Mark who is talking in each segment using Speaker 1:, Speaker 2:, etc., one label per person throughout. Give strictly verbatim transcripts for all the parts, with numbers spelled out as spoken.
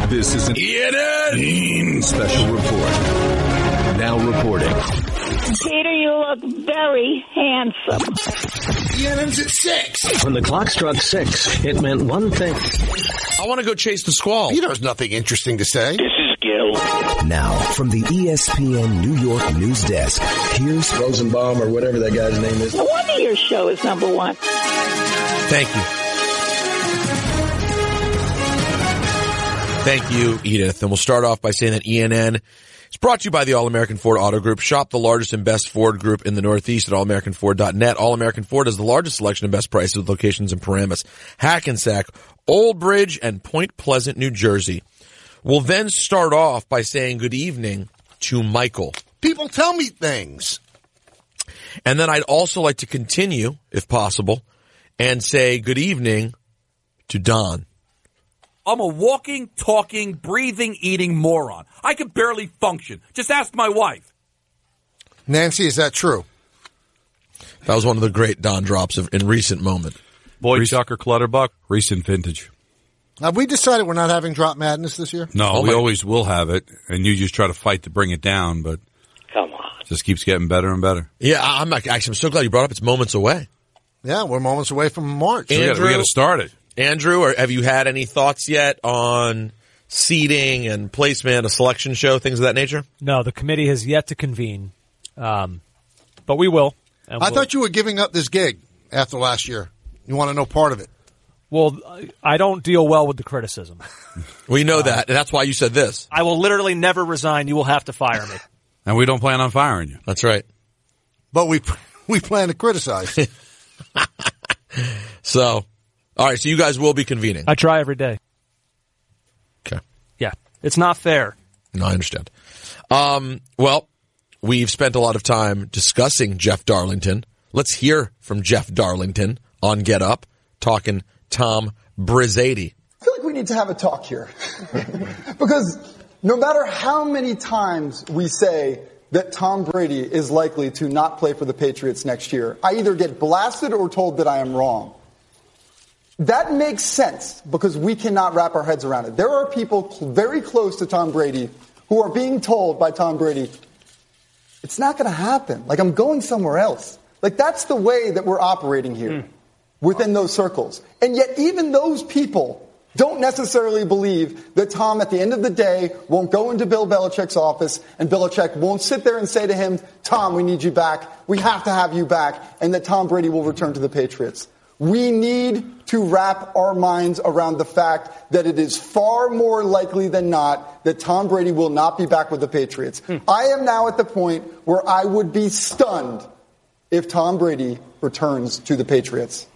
Speaker 1: This is an Ian special report. Now reporting.
Speaker 2: Peter, you look very handsome.
Speaker 3: Ian's at six.
Speaker 4: When the clock struck six, it meant one thing.
Speaker 5: I want to go chase the squall.
Speaker 3: Peter has nothing interesting to say.
Speaker 2: This is Gil.
Speaker 6: Now, from the E S P N New York news desk, here's
Speaker 4: Rosenbaum or whatever that guy's name is.
Speaker 2: No wonder your show is number one.
Speaker 5: Thank you. Thank you, Edith. And we'll start off by saying that E N N is brought to you by the All-American Ford Auto Group. Shop the largest and best Ford group in the Northeast at all american ford dot net. All-American Ford has the largest selection and best prices with locations in Paramus, Hackensack, Old Bridge, and Point Pleasant, New Jersey. We'll then start off by saying good evening to Michael.
Speaker 3: People tell me things.
Speaker 5: And then I'd also like to continue, if possible, and say good evening to Don.
Speaker 7: I'm a walking, talking, breathing, eating moron. I can barely function. Just ask my wife.
Speaker 3: Nancy, is that true?
Speaker 5: That was one of the great Don drops of, in recent moment.
Speaker 8: Boy, Chuck or Clutterbuck, recent vintage.
Speaker 3: Have we decided we're not having Drop Madness this year?
Speaker 8: No,
Speaker 5: Oh,
Speaker 8: we
Speaker 5: my-
Speaker 8: always will have it, and you just try to fight to bring it down, but
Speaker 2: Come on.
Speaker 8: it just keeps getting better and better.
Speaker 5: Yeah, I'm actually I'm so glad you brought up. It's moments away.
Speaker 3: Yeah, we're moments away from March.
Speaker 8: So we
Speaker 5: Andrew?
Speaker 8: got to start it.
Speaker 5: Andrew, or have you had any thoughts yet on seating and placement, a selection show, things of that nature?
Speaker 9: No, the committee has yet to convene, um, but we will. And
Speaker 3: I
Speaker 9: we'll,
Speaker 3: thought you were giving up this gig after last year. You want to know part of it.
Speaker 9: Well, I don't deal well with the criticism.
Speaker 5: We know that, and that's why you said this.
Speaker 9: I will literally never resign. You will have to fire me.
Speaker 8: And we don't plan on firing you.
Speaker 5: That's right.
Speaker 3: But we we plan to criticize.
Speaker 5: So, all right, so you guys will be convening.
Speaker 9: I try every day.
Speaker 5: Okay.
Speaker 9: Yeah, it's not fair.
Speaker 5: No, I understand. Um, well, we've spent a lot of time discussing Jeff Darlington. Let's hear from Jeff Darlington on Get Up, talking Tom Brizzady.
Speaker 10: I feel like we need to have a talk here. Because no matter how many times we say that Tom Brady is likely to not play for the Patriots next year, I either get blasted or told that I am wrong. That makes sense because we cannot wrap our heads around it. There are people cl- very close to Tom Brady who are being told by Tom Brady, it's not going to happen. Like, I'm going somewhere else. Like, that's the way that we're operating here mm. within those circles. And yet even those people don't necessarily believe that Tom, at the end of the day, won't go into Bill Belichick's office and Belichick won't sit there and say to him, Tom, we need you back. We have to have you back. And that Tom Brady will return to the Patriots. We need to wrap our minds around the fact that it is far more likely than not that Tom Brady will not be back with the Patriots. Hmm. I am now at the point where I would be stunned if Tom Brady returns to the Patriots.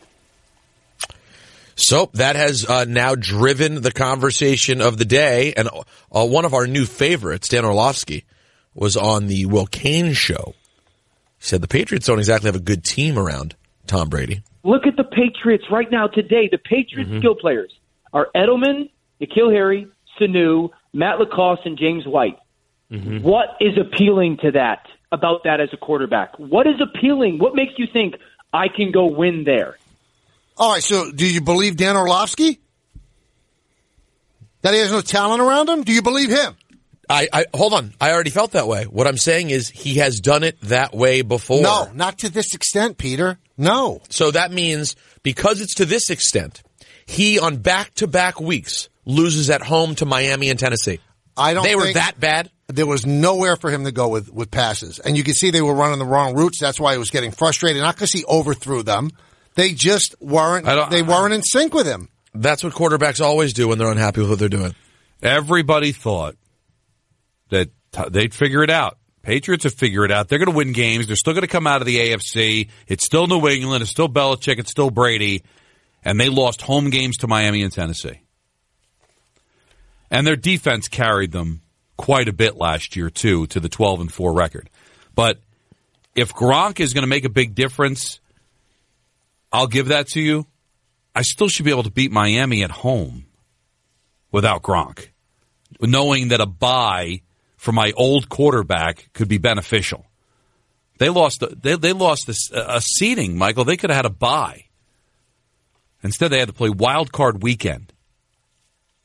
Speaker 5: So that has uh, now driven the conversation of the day. And uh, one of our new favorites, Dan Orlovsky, was on the Will Cain show. He said the Patriots don't exactly have a good team around Tom Brady.
Speaker 11: Look at the Patriots right now today. The Patriots mm-hmm. skill players are Edelman, N'Keal Harry, Sanu, Matt Lacoste, and James White. Mm-hmm. What is appealing to that, about that as a quarterback? What is appealing? What makes you think I can go win there?
Speaker 3: All right, so do you believe Dan Orlovsky? That he has no talent around him? Do you believe him?
Speaker 5: I, I hold on. I already felt that way. What I'm saying is he has done it that way before.
Speaker 3: No, not to this extent, Peter. No.
Speaker 5: So that means because it's to this extent, he on back-to-back weeks loses at home to Miami and Tennessee.
Speaker 3: I don't
Speaker 5: They were
Speaker 3: think
Speaker 5: that bad?
Speaker 3: There was nowhere for him to go with, with passes. And you could see they were running the wrong routes. That's why he was getting frustrated. Not because he overthrew them. They just weren't they weren't in sync with him.
Speaker 5: That's what quarterbacks always do when they're unhappy with what they're doing.
Speaker 8: Everybody thought that t- they'd figure it out. Patriots have figured it out. They're going to win games. They're still going to come out of the A F C. It's still New England. It's still Belichick. It's still Brady. And they lost home games to Miami and Tennessee. And their defense carried them quite a bit last year, too, to the twelve and four record. But if Gronk is going to make a big difference, I'll give that to you. I still should be able to beat Miami at home without Gronk, knowing that a bye for my old quarterback could be beneficial. They lost. They they lost this, a seeding, Michael. They could have had a bye. Instead, they had to play wild card weekend,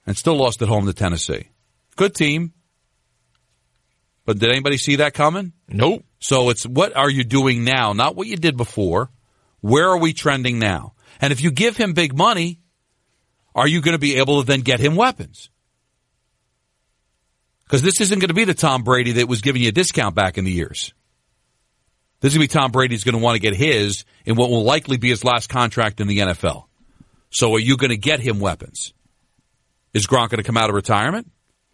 Speaker 8: and still lost at home to Tennessee. Good team. But did anybody see that coming?
Speaker 5: Nope.
Speaker 8: So it's what are you doing now, not what you did before. Where are we trending now? And if you give him big money, are you going to be able to then get him weapons? Because this isn't going to be the Tom Brady that was giving you a discount back in the years. This is going to be Tom Brady's going to want to get his in what will likely be his last contract in the N F L. So are you going to get him weapons? Is Gronk going to come out of retirement?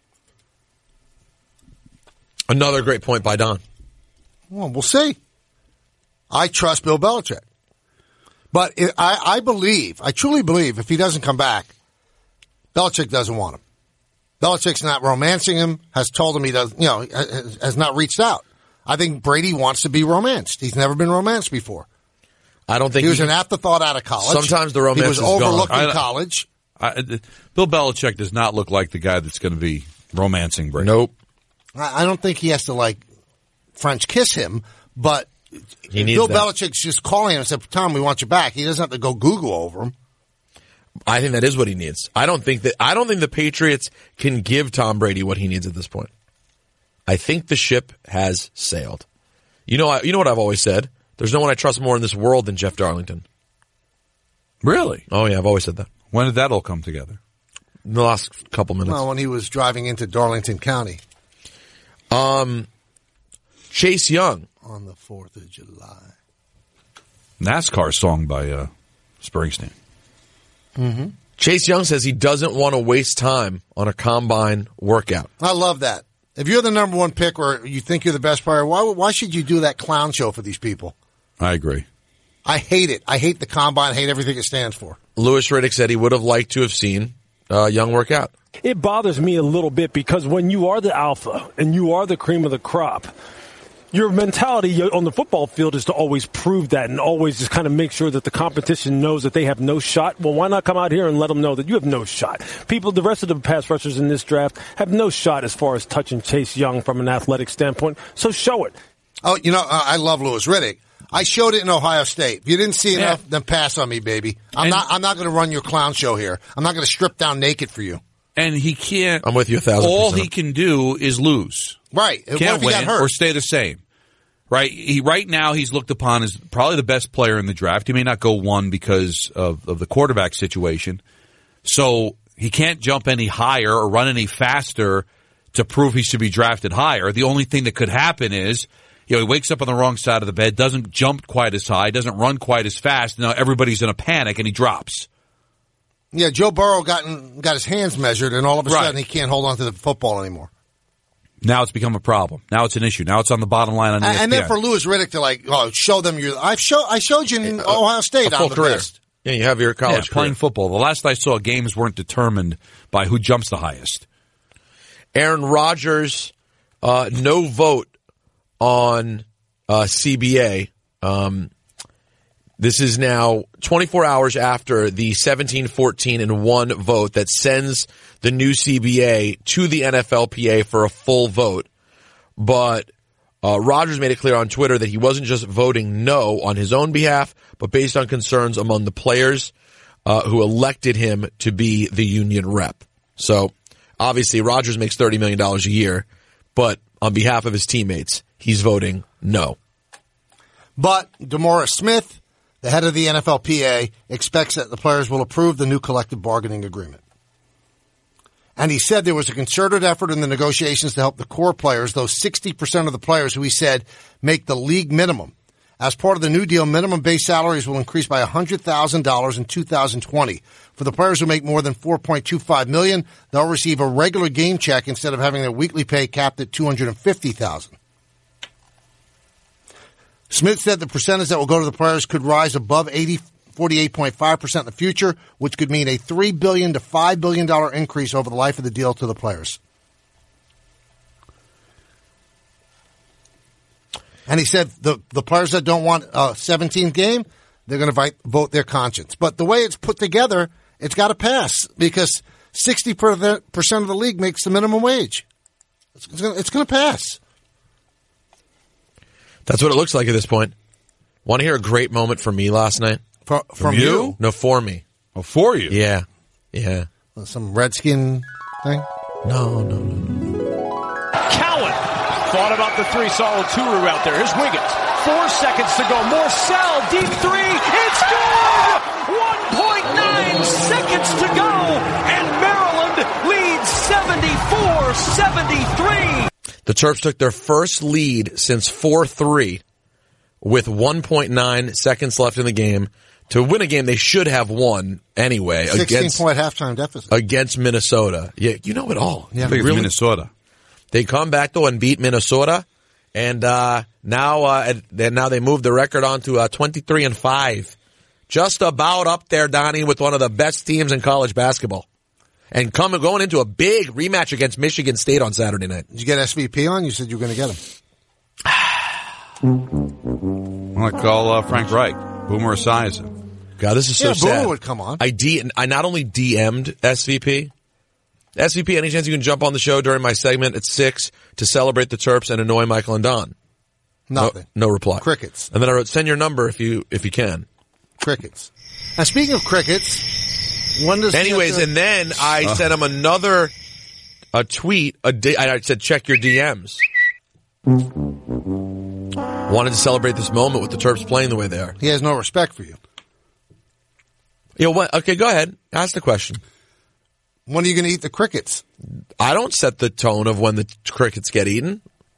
Speaker 5: Another great point by Don.
Speaker 3: Well, we'll see. I trust Bill Belichick. But it, I, I believe, I truly believe if he doesn't come back, Belichick doesn't want him. Belichick's not romancing him, has told him he does, you know, has, has not reached out. I think Brady wants to be romanced. He's never been romanced before.
Speaker 5: I don't think
Speaker 3: he was
Speaker 5: he,
Speaker 3: an afterthought out of college.
Speaker 5: Sometimes the romance
Speaker 3: he was
Speaker 5: is
Speaker 3: overlooked
Speaker 5: gone.
Speaker 3: in
Speaker 8: I,
Speaker 3: college.
Speaker 8: I, Bill Belichick does not look like the guy that's going to be romancing Brady.
Speaker 5: Nope.
Speaker 3: I, I don't think he has to like French kiss him, but
Speaker 5: he needs
Speaker 3: Bill
Speaker 5: that.
Speaker 3: Belichick's just calling him and said, "Tom, we want you back." He doesn't have to go Google over him.
Speaker 5: I think that is what he needs. I don't think that I don't think the Patriots can give Tom Brady what he needs at this point. I think the ship has sailed. You know, you know what I've always said. There's no one I trust more in this world than Jeff Darlington.
Speaker 8: Really?
Speaker 5: Oh yeah, I've always said that.
Speaker 8: When did that all come together?
Speaker 5: In the last couple minutes.
Speaker 3: Well, when he was driving into Darlington County.
Speaker 5: Um, Chase Young
Speaker 3: on the Fourth of July.
Speaker 8: NASCAR song by uh, Springsteen.
Speaker 3: Mm-hmm.
Speaker 5: Chase Young says he doesn't want to waste time on a combine workout.
Speaker 3: I love that. If you're the number one pick or you think you're the best player, why why should you do that clown show for these people?
Speaker 8: I agree.
Speaker 3: I hate it. I hate the combine. I hate everything it stands for.
Speaker 5: Louis Riddick said he would have liked to have seen uh, Young work out.
Speaker 12: It bothers me a little bit because when you are the alpha and you are the cream of the crop, your mentality on the football field is to always prove that and always just kind of make sure that the competition knows that they have no shot. Well, why not come out here and let them know that you have no shot? People, the rest of the pass rushers in this draft have no shot as far as touching Chase Young from an athletic standpoint. So show it.
Speaker 3: Oh, you know, I love Louis Riddick. I showed it in Ohio State. If you didn't see enough,
Speaker 8: yeah.
Speaker 3: then pass on me, baby. I'm
Speaker 8: and,
Speaker 3: not. I'm not going to run your clown show here. I'm not going to strip down naked for you.
Speaker 8: And he can't.
Speaker 5: I'm with you a thousand
Speaker 8: All
Speaker 5: percent.
Speaker 8: he can do is lose.
Speaker 3: Right.
Speaker 8: Can't
Speaker 3: what if he
Speaker 8: win
Speaker 3: got hurt?
Speaker 8: or stay the same. Right. He right now he's looked upon as probably the best player in the draft. He may not go one because of, of the quarterback situation. So he can't jump any higher or run any faster to prove he should be drafted higher. The only thing that could happen is, you know, he wakes up on the wrong side of the bed, doesn't jump quite as high, doesn't run quite as fast. Now everybody's in a panic and he drops.
Speaker 3: Yeah, Joe Burrow got got his hands measured, and all of a
Speaker 8: right.
Speaker 3: sudden he can't hold on to the football anymore.
Speaker 8: Now it's become a problem. Now it's an issue. Now it's on the bottom line on E S P N.
Speaker 3: And then for Louis Riddick to like, oh, show them your. I've show I showed you in Ohio State.
Speaker 5: A full
Speaker 3: I'm the
Speaker 5: career.
Speaker 3: best.
Speaker 5: Yeah, you have your college
Speaker 8: yeah, playing
Speaker 5: career.
Speaker 8: football. The last I saw, games weren't determined by who jumps the highest.
Speaker 5: Aaron Rodgers, uh, no vote on uh, C B A. Um, this is now twenty-four hours after the seventeen fourteen and one vote that sends the new C B A to the N F L P A for a full vote. But uh, Rodgers made it clear on Twitter that he wasn't just voting no on his own behalf, but based on concerns among the players uh, who elected him to be the union rep. So obviously Rodgers makes thirty million dollars a year, but on behalf of his teammates, he's voting no.
Speaker 3: But DeMaurice Smith, the head of the N F L P A, expects that the players will approve the new collective bargaining agreement. And he said there was a concerted effort in the negotiations to help the core players, those sixty percent of the players who he said make the league minimum. As part of the new deal, minimum base salaries will increase by one hundred thousand dollars in two thousand twenty. For the players who make more than four point two five million dollars, they'll receive a regular game check instead of having their weekly pay capped at two hundred fifty thousand dollars. Smith said the percentage that will go to the players could rise above eighty, forty-eight point five percent in the future, which could mean a three billion dollars to five billion dollars increase over the life of the deal to the players. And he said the, the players that don't want a seventeenth game, they're going to vote their conscience. But the way it's put together, it's got to pass because sixty percent of the league makes the minimum wage. It's, it's going to pass.
Speaker 5: That's what it looks like at this point. Want to hear a great moment from me last night?
Speaker 3: For, from,
Speaker 8: from you?
Speaker 3: you?
Speaker 5: No, for me.
Speaker 8: Oh, for you?
Speaker 5: Yeah. Yeah.
Speaker 3: Some Redskin thing?
Speaker 5: No, no, no.
Speaker 13: Cowan thought about the three. Saw Oturu out there. Here's Wiggins. Four seconds to go. Morcell, deep three. It's good! one point nine seconds to go. And Maryland leads seventy-four seventy-three.
Speaker 5: The Terps took their first lead since four three with one point nine seconds left in the game. To win a game they should have won anyway.
Speaker 3: sixteen-point halftime deficit.
Speaker 5: Against Minnesota. Yeah, you know it all.
Speaker 8: Yeah, I think it's really? Minnesota.
Speaker 5: They come back, though, and beat Minnesota. And uh, now uh, now they moved the record on to uh, twenty-three and five. Just about up there, Donnie, with one of the best teams in college basketball. And coming going into a big rematch against Michigan State on Saturday night.
Speaker 3: Did you get S V P on? You said you were going to get him.
Speaker 8: I'm going to call uh, Frank Reich. Boomer Esiason.
Speaker 5: God, this is so
Speaker 3: yeah,
Speaker 5: sad.
Speaker 3: Boomer would come on.
Speaker 5: I, D, I not only D M'd S V P. S V P, any chance you can jump on the show during my segment at six to celebrate the Terps and annoy Michael and Don?
Speaker 3: Nothing.
Speaker 5: No, no reply.
Speaker 3: Crickets.
Speaker 5: And then I wrote, send your number if you if you can.
Speaker 3: Crickets. Now, speaking of crickets, when does
Speaker 5: Anyways,
Speaker 3: to-
Speaker 5: and then I uh. sent him another a tweet. A di- I said, check your D Ms. Wanted to celebrate this moment with the Terps playing the way they are.
Speaker 3: He has no respect for you.
Speaker 5: You know what? Okay, go ahead. Ask the question.
Speaker 3: When are you going to eat the crickets?
Speaker 5: I don't set the tone of when the crickets get eaten.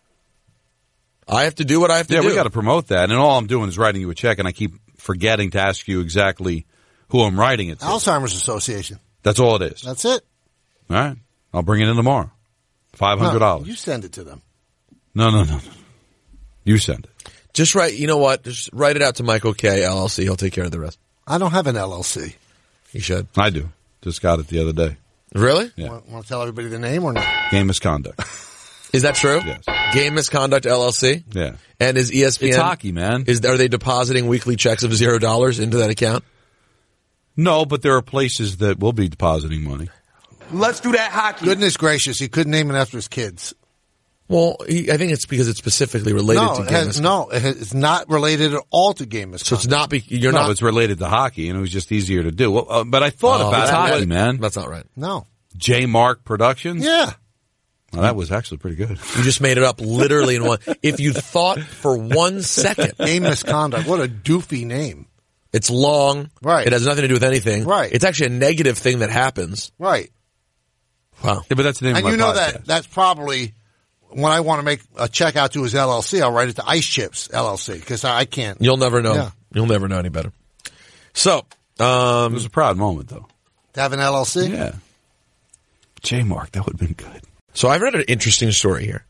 Speaker 5: I have to do what I have to
Speaker 8: yeah,
Speaker 5: do.
Speaker 8: Yeah, we got to promote that. And all I'm doing is writing you a check, and I keep forgetting to ask you exactly who I'm writing it to.
Speaker 3: Alzheimer's Association.
Speaker 8: That's all it is.
Speaker 3: That's it.
Speaker 8: All right. I'll bring it in tomorrow. five hundred dollars.
Speaker 3: No, you send it to them.
Speaker 8: No, no, no, no. You send it.
Speaker 5: Just write, you know what? Just write it out to Michael K. L L C. He'll take care of the rest.
Speaker 3: I don't have an L L C.
Speaker 5: You should.
Speaker 8: I do. Just got it the other day.
Speaker 5: Really?
Speaker 8: Yeah.
Speaker 3: Want, want to tell everybody the name or not?
Speaker 8: Game misconduct.
Speaker 5: Is that true?
Speaker 8: Yes.
Speaker 5: Game Misconduct L L C?
Speaker 8: Yeah.
Speaker 5: And is E S P N?
Speaker 8: It's hockey, man.
Speaker 5: Is Are they depositing weekly checks of zero dollars into that account?
Speaker 8: No, but there are places that will be depositing money.
Speaker 3: Let's do that hockey. Goodness gracious, he couldn't name it after his kids.
Speaker 5: Well, he, I think it's because it's specifically related
Speaker 3: no,
Speaker 5: to
Speaker 3: it
Speaker 5: game
Speaker 3: has,
Speaker 5: misconduct.
Speaker 3: No, it has, it's not related at all to game misconduct.
Speaker 5: So it's not, be, you're
Speaker 8: no,
Speaker 5: not.
Speaker 8: it's related to hockey, and it was just easier to do. Well, uh, but I thought
Speaker 5: Oh,
Speaker 8: about
Speaker 5: that's
Speaker 8: hockey,
Speaker 5: right.
Speaker 8: man.
Speaker 5: That's not right.
Speaker 3: No.
Speaker 8: J. Mark Productions?
Speaker 3: Yeah.
Speaker 8: Well, that was actually pretty good.
Speaker 5: You just made it up literally in one. If you thought for one second.
Speaker 3: Game misconduct. What a doofy name.
Speaker 5: It's long.
Speaker 3: Right.
Speaker 5: It has nothing to do with anything.
Speaker 3: Right.
Speaker 5: It's actually a negative thing that happens.
Speaker 3: Right.
Speaker 5: Wow.
Speaker 8: Yeah, but that's the name
Speaker 3: And
Speaker 8: of my
Speaker 3: you know
Speaker 8: podcast.
Speaker 3: that that's probably when I want to make a check out to his L L C, I'll write it to Ice Chips L L C because I can't.
Speaker 5: You'll never know.
Speaker 3: Yeah.
Speaker 5: You'll never know any better. So, um,
Speaker 8: It was a proud moment, though.
Speaker 3: To have an L L C?
Speaker 8: Yeah. J. Mark, that would have been good.
Speaker 5: So I've read an interesting story here.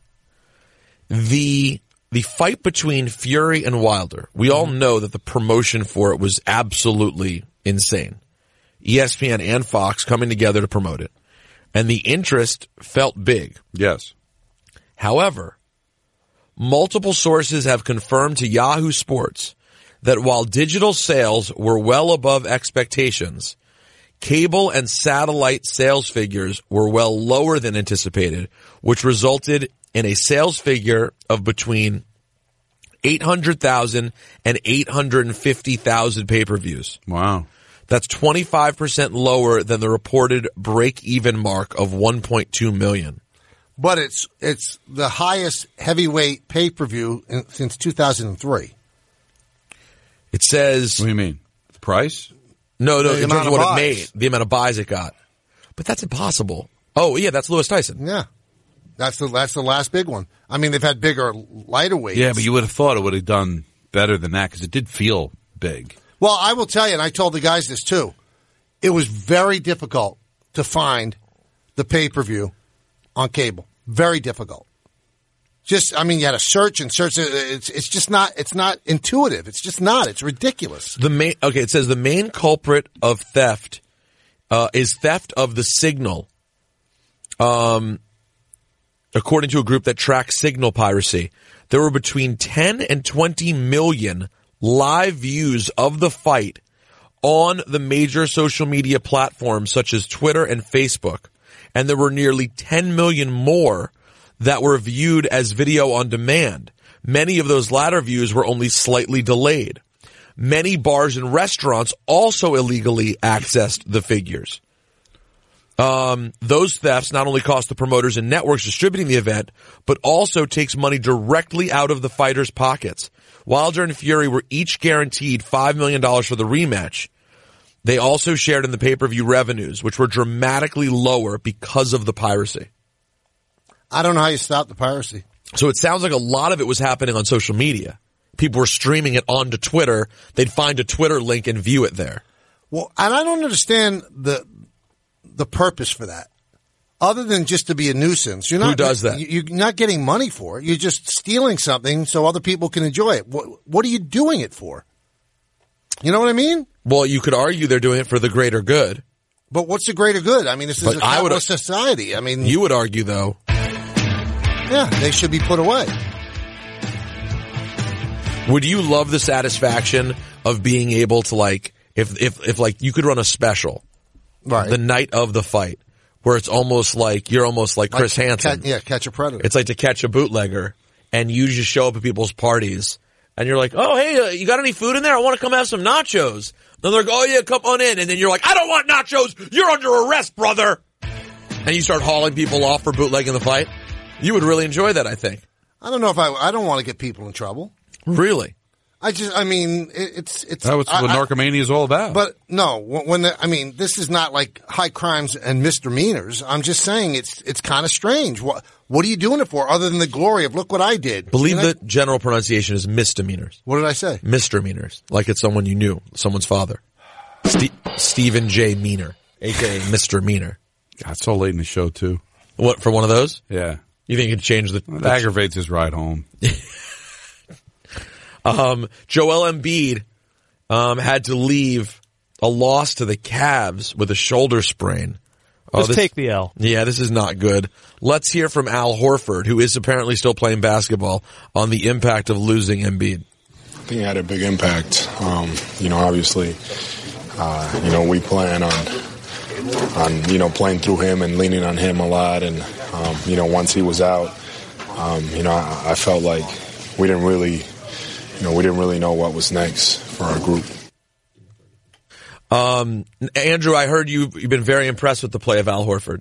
Speaker 5: The the fight between Fury and Wilder, we all know that the promotion for it was absolutely insane. E S P N and Fox coming together to promote it. And the interest felt big.
Speaker 8: Yes.
Speaker 5: However, multiple sources have confirmed to Yahoo Sports that while digital sales were well above expectations, cable and satellite sales figures were well lower than anticipated, which resulted in a sales figure of between eight hundred thousand and eight hundred fifty thousand pay-per-views.
Speaker 8: Wow.
Speaker 5: That's twenty-five percent lower than the reported break-even mark of one point two million.
Speaker 3: But it's it's the highest heavyweight pay-per-view in, since two thousand three.
Speaker 5: It says...
Speaker 8: What do you mean? The price?
Speaker 5: No, no,
Speaker 3: The
Speaker 5: in
Speaker 3: amount
Speaker 5: terms of
Speaker 3: of
Speaker 5: what it
Speaker 3: buys.
Speaker 5: made, the amount of buys it got. But that's impossible. Oh, yeah, that's Lewis Tyson.
Speaker 3: Yeah. That's the that's the last big one. I mean, they've had bigger, lighter weights.
Speaker 8: Yeah, but you would have thought it would have done better than that because it did feel big.
Speaker 3: Well, I will tell you, and I told the guys this too, it was very difficult to find the pay-per-view on cable. Very difficult. Just, I mean, you had to search and search. It's it's just not, it's not intuitive. It's just not. It's ridiculous.
Speaker 5: The main, okay, it says the main culprit of theft uh, is theft of the signal. Um, according to a group that tracks signal piracy, there were between ten and twenty million live views of the fight on the major social media platforms such as Twitter and Facebook. And there were nearly ten million more that were viewed as video on demand. Many of those latter views were only slightly delayed. Many bars and restaurants also illegally accessed the figures. Um, those thefts not only cost the promoters and networks distributing the event, but also takes money directly out of the fighters' pockets. Wilder and Fury were each guaranteed five million dollars for the rematch. They also shared in the pay-per-view revenues, which were dramatically lower because of the piracy.
Speaker 3: I don't know how you stop the piracy.
Speaker 5: So it sounds like a lot of it was happening on social media. People were streaming it onto Twitter. They'd find a Twitter link and view it there.
Speaker 3: Well, and I don't understand the the purpose for that, other than just to be a nuisance. You're not,
Speaker 5: Who does that?
Speaker 3: You're not getting money for it. You're just stealing something so other people can enjoy it. What, what are you doing it for? You know what I mean?
Speaker 5: Well, you could argue they're doing it for the greater good.
Speaker 3: But what's the greater good? I mean, this is
Speaker 5: But
Speaker 3: a
Speaker 5: I would-
Speaker 3: capitalist society. I mean,
Speaker 5: You would argue, though,
Speaker 3: yeah, they should be put away.
Speaker 5: would you love the satisfaction of being able to, like, if, if, if like, you could run a special
Speaker 3: Right.
Speaker 5: the night of the fight where it's almost like, you're almost like Chris
Speaker 3: Like,
Speaker 5: Hansen.
Speaker 3: ca- yeah, catch a predator.
Speaker 5: It's like To Catch a Bootlegger, and you just show up at people's parties, and you're like, oh, hey, uh, you got any food in there? I want to come have some nachos. And they're like, oh, yeah, come on in. And then you're like, I don't want nachos. You're under arrest, brother. And you start hauling people off for bootlegging the fight. You would really enjoy that, I think.
Speaker 3: I don't know if I. I don't want to get people in trouble.
Speaker 5: Really?
Speaker 3: I just. I mean, it, it's it's.
Speaker 8: That was
Speaker 3: I,
Speaker 8: what
Speaker 3: I-
Speaker 8: narcomania is all about.
Speaker 3: But no, when when the, I mean, this is not like high crimes and misdemeanors. I'm just saying it's it's kind of strange. What what are you doing it for, other than the glory of look what I did?
Speaker 5: Believe
Speaker 3: You know?
Speaker 5: the general pronunciation is misdemeanors.
Speaker 3: What did I say?
Speaker 5: Misdemeanors. Like it's someone you knew, someone's father. Ste- Stephen J. Meaner, a k a. Mister Meaner.
Speaker 8: God, it's so late in the show, too.
Speaker 5: What, for one of those?
Speaker 8: Yeah.
Speaker 5: You think it could change the...
Speaker 8: It aggravates his ride home.
Speaker 5: Um, Joel Embiid um, had to leave a loss to the Cavs with a shoulder sprain. Oh,
Speaker 9: Just
Speaker 5: this-
Speaker 9: take the L.
Speaker 5: Yeah, this is not good. Let's hear from Al Horford, who is apparently still playing basketball, on the impact of losing Embiid.
Speaker 14: I think it had a big impact. Um, you know, obviously, uh, you know, we plan on, on, you know, playing through him and leaning on him a lot. And, um, you know, once he was out, um, you know, I, I felt like we didn't really, you know, we didn't really know what was next for our group.
Speaker 5: Um, Andrew, I heard you, you've been very impressed with the play of Al Horford.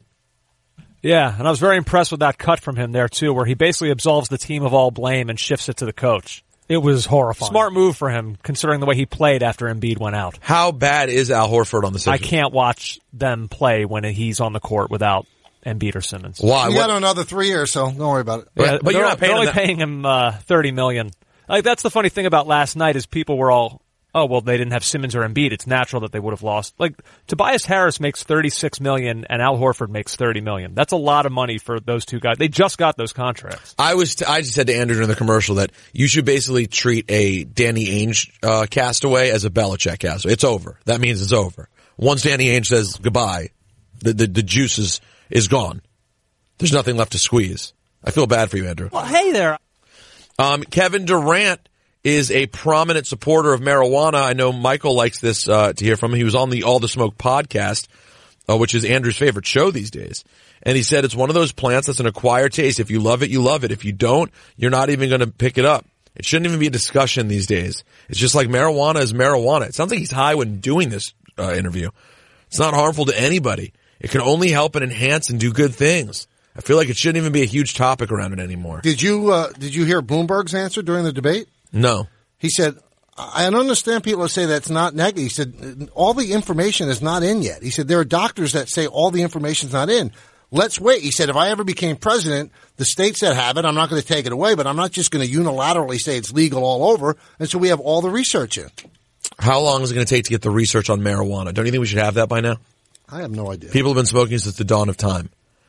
Speaker 9: Yeah, and I was very impressed with that cut from him there, too, where he basically absolves the team of all blame and shifts it to the coach.
Speaker 12: It was horrifying.
Speaker 9: Smart move for him, considering the way he played after Embiid went out.
Speaker 5: How bad is Al Horford on the
Speaker 9: I
Speaker 5: Sixers?
Speaker 9: can't watch them play when he's on the court without Embiid or Simmons.
Speaker 5: Why?
Speaker 3: You
Speaker 5: What-
Speaker 3: got another three years, so don't worry about it.
Speaker 9: Yeah,
Speaker 5: but you're
Speaker 9: they're-
Speaker 5: not paying
Speaker 9: they're only
Speaker 5: him that-
Speaker 9: paying him uh, thirty million dollars. Like, that's the funny thing about last night is people were all, oh, well, they didn't have Simmons or Embiid. It's natural that they would have lost. Like, Tobias Harris makes thirty-six million dollars and Al Horford makes thirty million dollars. That's a lot of money for those two guys. They just got those contracts.
Speaker 5: I was, t- I just said to Andrew in the commercial that you should basically treat a Danny Ainge uh, castaway as a Belichick castaway. It's over. That means it's over. Once Danny Ainge says goodbye, the, the, the juice is, is gone. There's nothing left to squeeze. I feel bad for you, Andrew.
Speaker 9: Well, hey there.
Speaker 5: Um, Kevin Durant is a prominent supporter of marijuana. I know Michael likes this uh, to hear from him. He was on the All the Smoke podcast, uh, which is Andrew's favorite show these days. And he said it's one of those plants that's an acquired taste. If you love it, you love it. If you don't, you're not even going to pick it up. It shouldn't even be a discussion these days. It's just like marijuana is marijuana. It sounds like he's high when doing this uh, interview. It's not harmful to anybody. It can only help and enhance and do good things. I feel like it shouldn't even be a huge topic around it anymore.
Speaker 3: Did you uh, did you hear Bloomberg's answer during the debate?
Speaker 5: No.
Speaker 3: He said, I don't understand people who say that's not negative. He said, all the information is not in yet. He said, there are doctors that say all the information's not in. Let's wait. He said, if I ever became president, the states that have it, I'm not going to take it away, but I'm not just going to unilaterally say it's legal all over until we have all the research in.
Speaker 5: How long is it going to take to get the research on marijuana? Don't you think we should have that by now?
Speaker 3: I have no idea.
Speaker 5: People have been smoking since the dawn of time.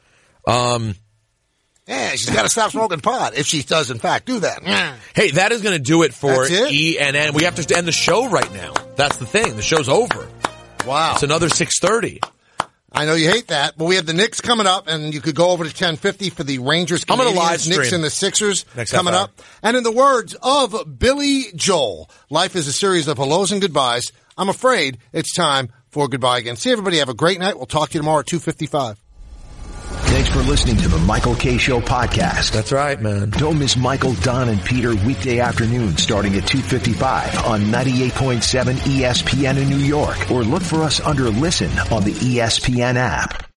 Speaker 5: Um,
Speaker 3: Yeah, she's got to stop smoking pot if she does, in fact, do that.
Speaker 5: hey, that is going to do it for
Speaker 3: That's it?
Speaker 5: E N N. We have to end the show right now. That's the thing. The show's over.
Speaker 3: Wow.
Speaker 5: It's another six thirty.
Speaker 3: I know you hate that, but we have the Knicks coming up, and you could go over to ten fifty for the Rangers,
Speaker 5: I'm gonna
Speaker 3: Canadiens,
Speaker 5: live stream.
Speaker 3: Knicks, and the Sixers
Speaker 5: Next
Speaker 3: coming
Speaker 5: half hour.
Speaker 3: up. And in the words of Billy Joel, life is a series of hellos and goodbyes. I'm afraid it's time for goodbye again. See everybody. Have a great night. We'll talk to you tomorrow at two fifty-five.
Speaker 6: Thanks for listening to the Michael K. Show podcast.
Speaker 5: That's right, man.
Speaker 6: Don't miss Michael, Don, and Peter weekday afternoon starting at two fifty-five on ninety-eight point seven E S P N in New York. Or look for us under Listen on the E S P N app.